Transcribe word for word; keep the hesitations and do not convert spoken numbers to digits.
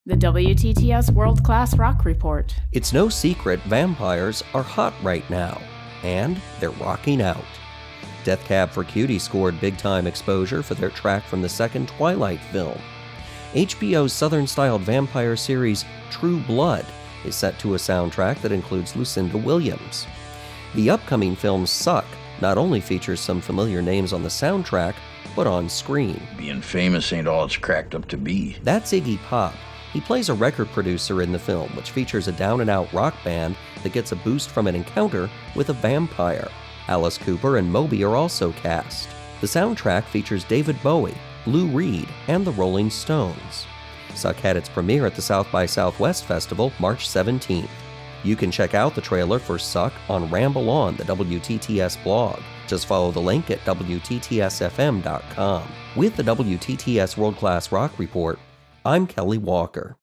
The W T T S World Class Rock Report. It's no secret vampires are hot right now, and they're rocking out. Death Cab for Cutie scored big-time exposure for their track from the second Twilight film. H B O's Southern-styled vampire series True Blood is set to a soundtrack that includes Lucinda Williams. The upcoming film Suck not only features some familiar names on the soundtrack, but on screen. Being famous ain't all it's cracked up to be. That's Iggy Pop. He plays a record producer in the film, which features a down-and-out rock band that gets a boost from an encounter with a vampire. Alice Cooper and Moby are also cast. The soundtrack features David Bowie, Lou Reed, and the Rolling Stones. Suck had its premiere at the South by Southwest Festival March seventeenth. You can check out the trailer for Suck on Ramble On, the W T T S blog. Just follow the link at W T T S F M dot com. With the W T T S World Class Rock Report, I'm Kelly Walker.